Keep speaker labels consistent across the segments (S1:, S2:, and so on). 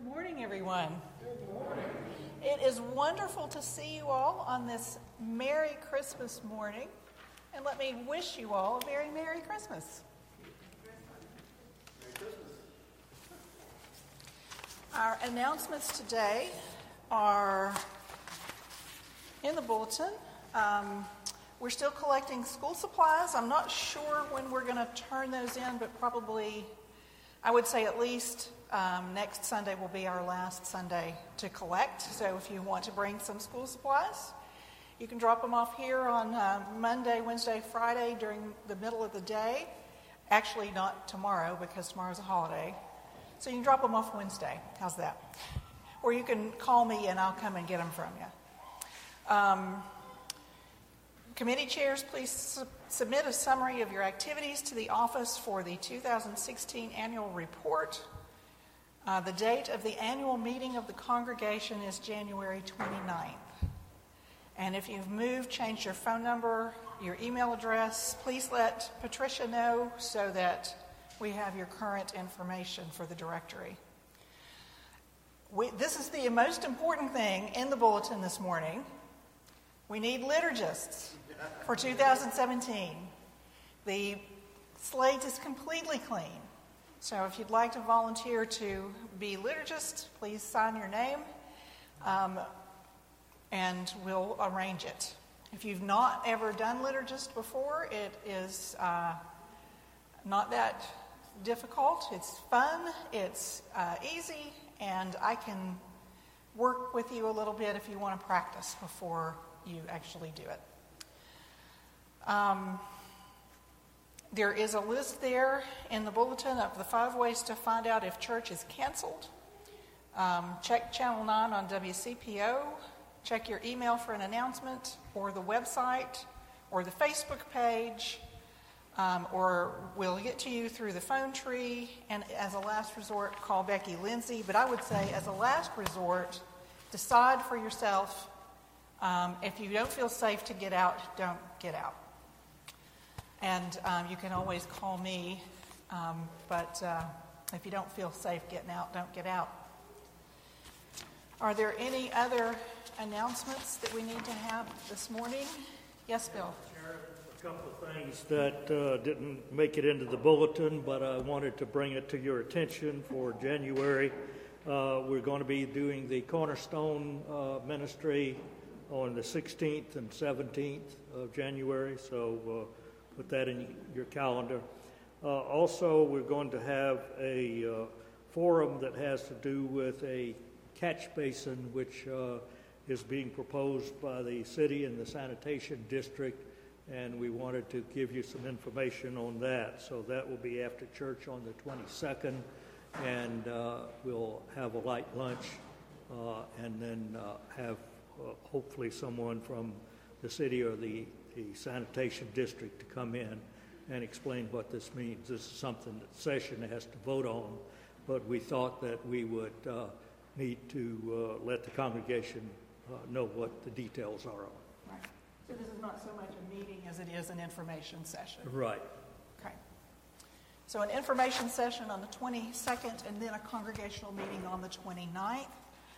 S1: morning, everyone. Good morning. It is wonderful to see you all on this Merry Christmas morning. And let me wish you all a very Merry Christmas. Merry Christmas. Our announcements today are in the bulletin. We're still collecting school supplies. I'm not sure when we're going to turn those in, but probably, I would say at least next Sunday will be our last Sunday to collect. So if you want to bring some school supplies, you can drop them off here on Monday, Wednesday, Friday during the middle of the day. Actually, not tomorrow because tomorrow's a holiday. So you can drop them off Wednesday. How's that? Or you can call me and I'll come and get them from you. Committee chairs, please submit a summary of your activities to the office for the 2016 annual report. The date of the annual meeting of the congregation is January 29th. And if you've moved, changed your phone number, your email address, please let Patricia know so that we have your current information for the directory. This is the most important thing in the bulletin this morning. We need liturgists for 2017. The slate is completely clean. So if you'd like to volunteer to be liturgist, please sign your name and we'll arrange it. If you've not ever done liturgist before, it is not that difficult. It's fun, it's easy, and I can work with you a little bit if you want to practice before you actually do it. There is a list there in the bulletin of the 5 ways to find out if church is canceled. Check Channel 9 on WCPO. Check your email for an announcement, or the website, or the Facebook page, or we'll get to you through the phone tree. And as a last resort, call Becky Lindsay. But I would say, as a last resort, decide for yourself. If you don't feel safe to get out, don't get out. And you can always call me, but if you don't feel safe getting out, don't get out. Are there any other announcements that we need to have this morning? Yes, Bill.
S2: Sharon, a couple of things that didn't make it into the bulletin, but I wanted to bring it to your attention for January. We're going to be doing the Cornerstone Ministry on the 16th and 17th of January, so put that in your calendar. Also, we're going to have a forum that has to do with a catch basin, which is being proposed by the city and the sanitation district, and we wanted to give you some information on that. So that will be after church on the 22nd, and we'll have a light lunch and then have hopefully someone from the city or the sanitation district to come in and explain what this means. This is something that session has to vote on, but we thought that we would need to let the congregation know what the details are on.
S1: Right. So this is not so much a meeting as it is an information session.
S2: Right.
S1: Okay. So an information session on the 22nd and then a congregational meeting on the 29th.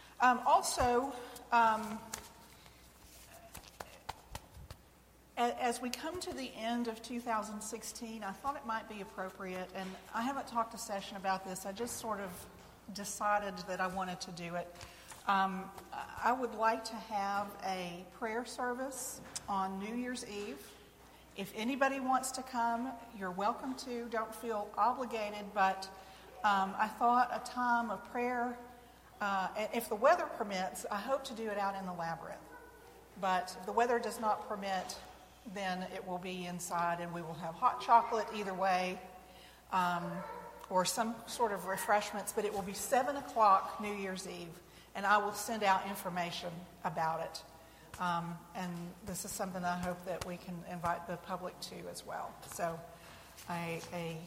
S1: As we come to the end of 2016, I thought it might be appropriate, and I haven't talked to Session about this, I just sort of decided that I wanted to do it. I would like to have a prayer service on New Year's Eve. If anybody wants to come, you're welcome to. Don't feel obligated, but I thought a time of prayer, if the weather permits, I hope to do it out in the labyrinth. But if the weather does not permit, then it will be inside, and we will have hot chocolate either way, or some sort of refreshments, but it will be 7 o'clock New Year's Eve, and I will send out information about it. And this is something I hope that we can invite the public to as well. So a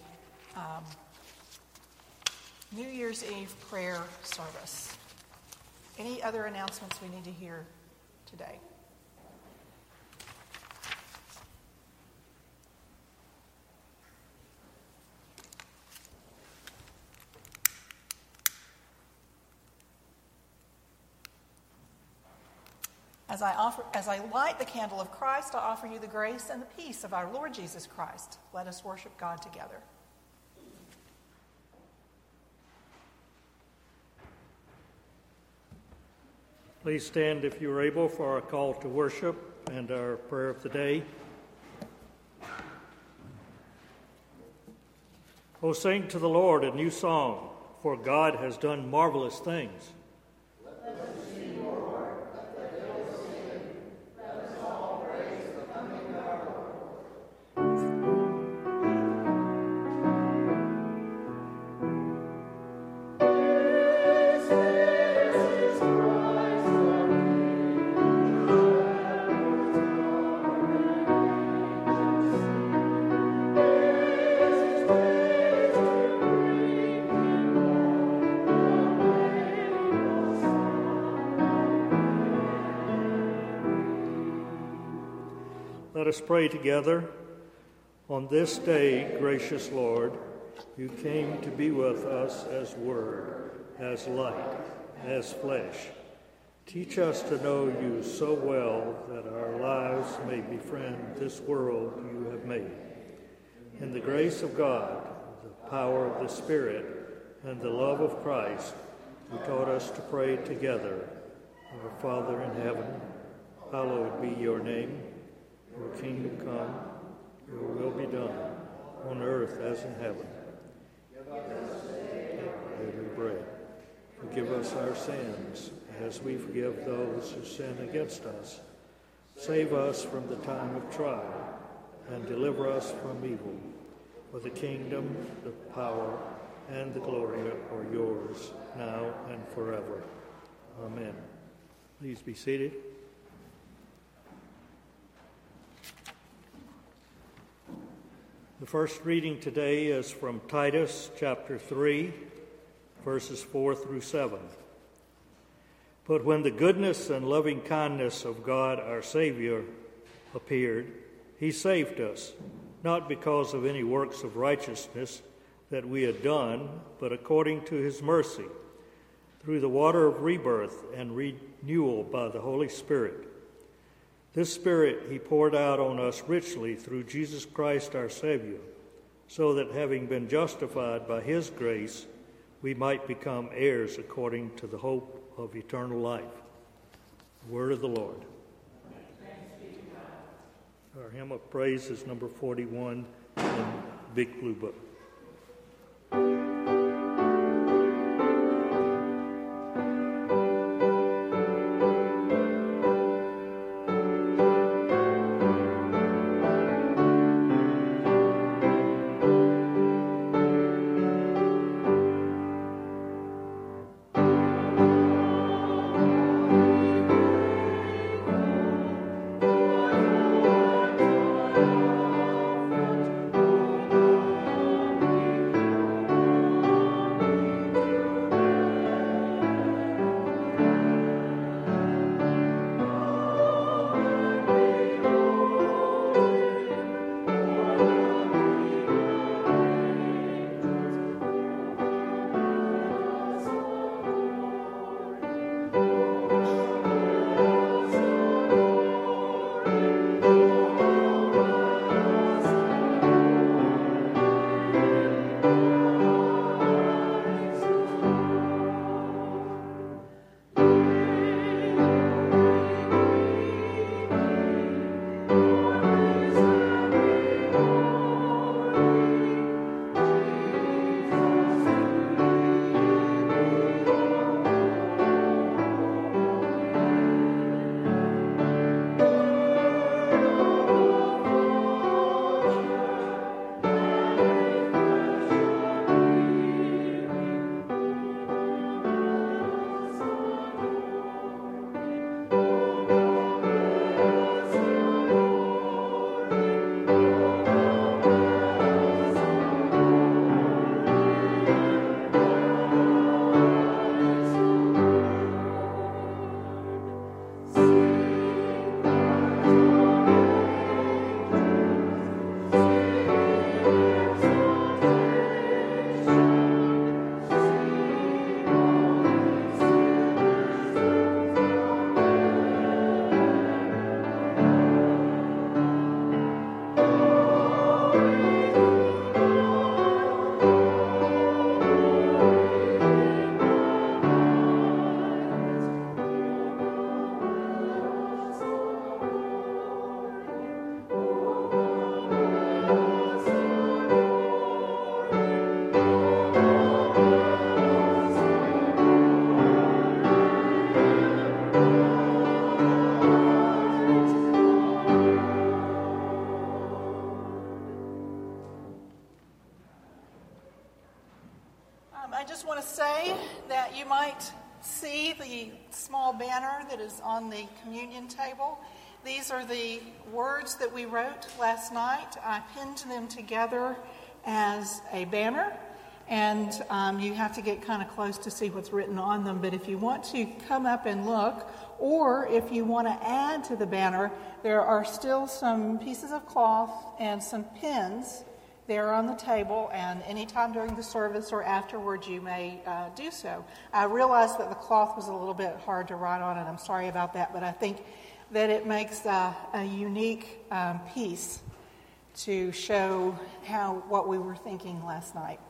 S1: New Year's Eve prayer service. Any other announcements we need to hear today? As I light the candle of Christ, I offer you the grace and the peace of our Lord Jesus Christ. Let us worship God together.
S2: Please stand if you are able for our call to worship and our prayer of the day. Oh, sing to the Lord a new song, for God has done marvelous things.
S3: Let us sing, Lord, let the hills sing. Let us all praise the coming of our
S2: Let us pray together. On this day, gracious Lord, you came to be with us as Word, as light, as flesh. Teach us to know you so well that our lives may befriend this world you have made. In the grace of God, the power of the Spirit, and the love of Christ, who taught us to pray together. Our Father in heaven, hallowed be your name. Your kingdom come, your will be done, on earth as in heaven. Give us today our daily bread. Forgive us our sins, as we forgive those who sin against us. Save us from the time of trial, and deliver us from evil. For the kingdom, the power, and the glory are yours, now and forever. Amen. Please be seated. The first reading today is from Titus chapter 3, verses 4 through 7. But when the goodness and loving kindness of God our Savior appeared, he saved us, not because of any works of righteousness that we had done, but according to his mercy, through the water of rebirth and renewal by the Holy Spirit. This Spirit he poured out on us richly through Jesus Christ our Savior, so that having been justified by his grace, we might become heirs according to the hope of eternal life. The word of the Lord. Our hymn of praise is number 41 in the Big Blue Book.
S1: You might see the small banner that is on the communion table. These are the words that we wrote last night. I pinned them together as a banner, and you have to get kind of close to see what's written on them. But if you want to come up and look, or if you want to add to the banner, there are still some pieces of cloth and some pins there on the table, and anytime during the service or afterwards you may do so. I realized that the cloth was a little bit hard to write on, and I'm sorry about that, but I think that it makes a unique piece to show what we were thinking last night.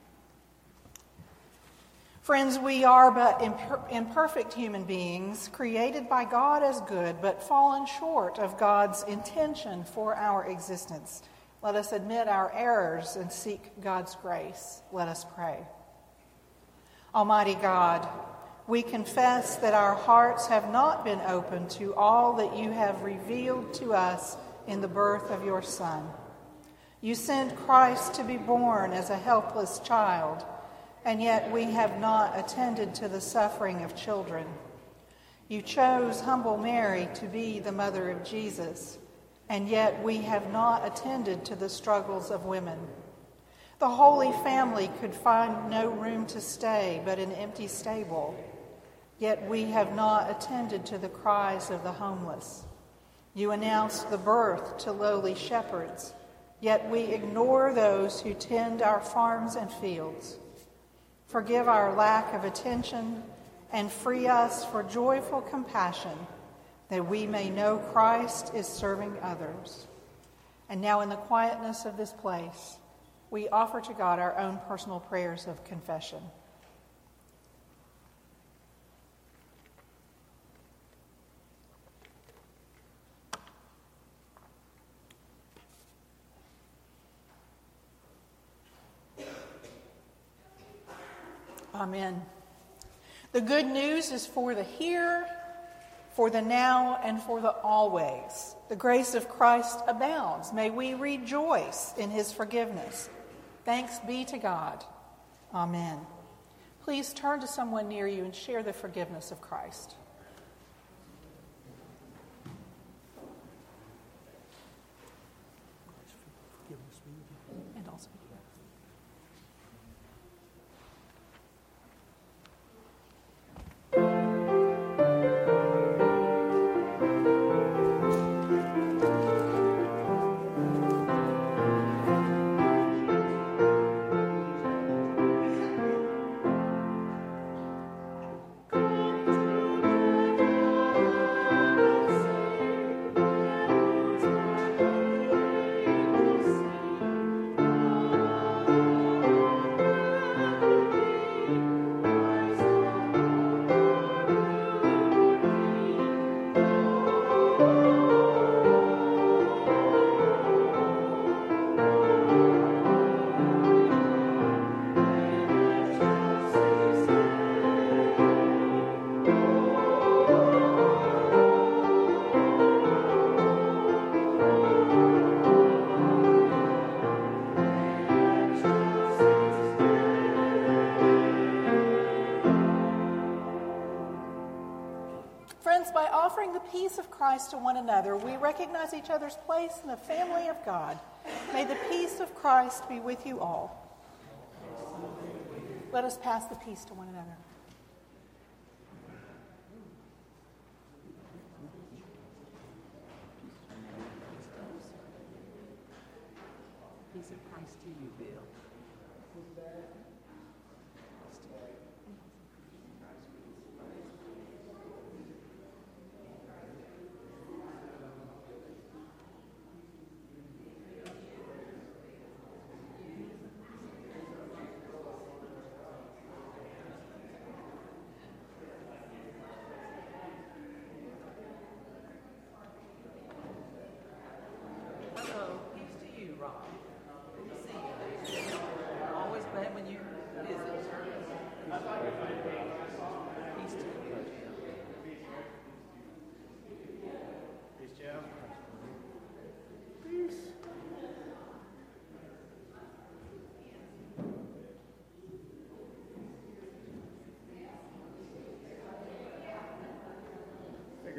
S1: Friends, we are but imperfect human beings, created by God as good, but fallen short of God's intention for our existence. Let us admit our errors and seek God's grace. Let us pray. Almighty God, we confess that our hearts have not been open to all that you have revealed to us in the birth of your Son. You sent Christ to be born as a helpless child, and yet we have not attended to the suffering of children. You chose humble Mary to be the mother of Jesus, and yet we have not attended to the struggles of women. The Holy Family could find no room to stay but an empty stable, yet we have not attended to the cries of the homeless. You announced the birth to lowly shepherds, yet we ignore those who tend our farms and fields. Forgive our lack of attention and free us for joyful compassion, that we may know Christ is serving others. And now in the quietness of this place, we offer to God our own personal prayers of confession. Amen. The good news is for the here, for the now, and for the always. The grace of Christ abounds. May we rejoice in his forgiveness. Thanks be to God. Amen. Please turn to someone near you and share the forgiveness of Christ. And also. By offering the peace of Christ to one another, we recognize each other's place in the family of God. May the peace of Christ be with you all. Let us pass the peace to one another.
S4: Peace of Christ to you, Bill. Hello, peace to you, Rob. Good to see you. Always glad when you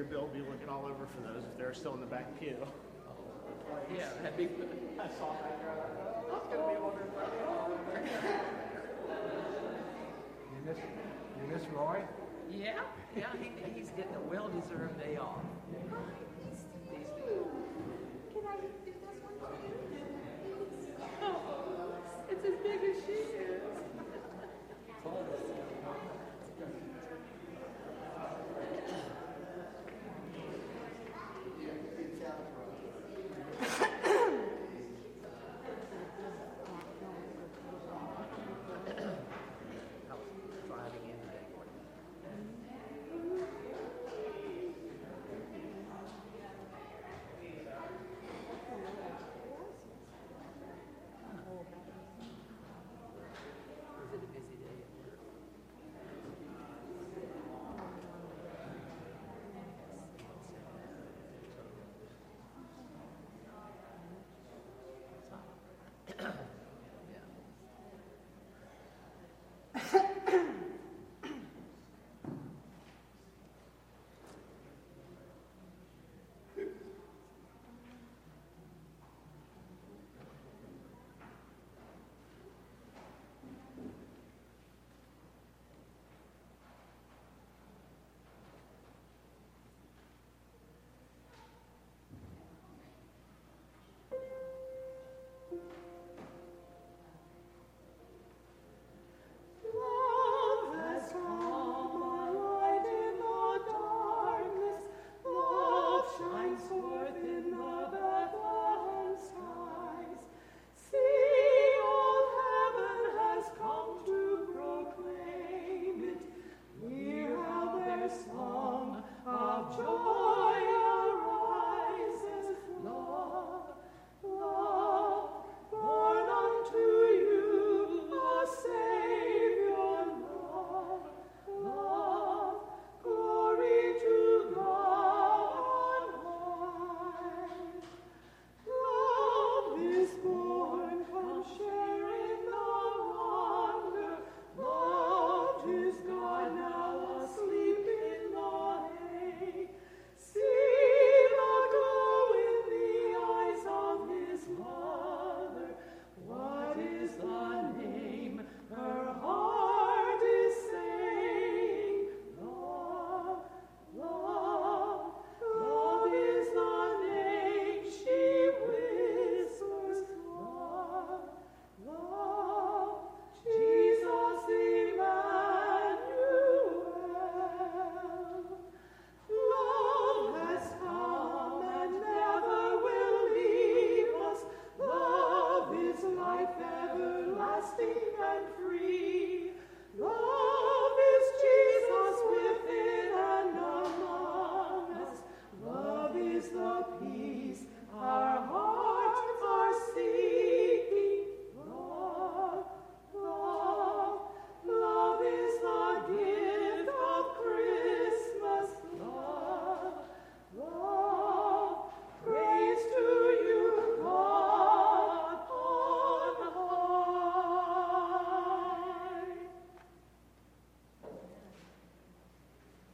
S5: figured Bill would be looking all over for those if they're still in the back pew.
S4: Yeah, that'd be good.
S5: I saw that girl. I was gonna be wondering where they are.
S3: You miss Roy?
S4: Yeah, he's getting a well-deserved day off.
S6: Can I do this one too?
S4: It's as big as she is.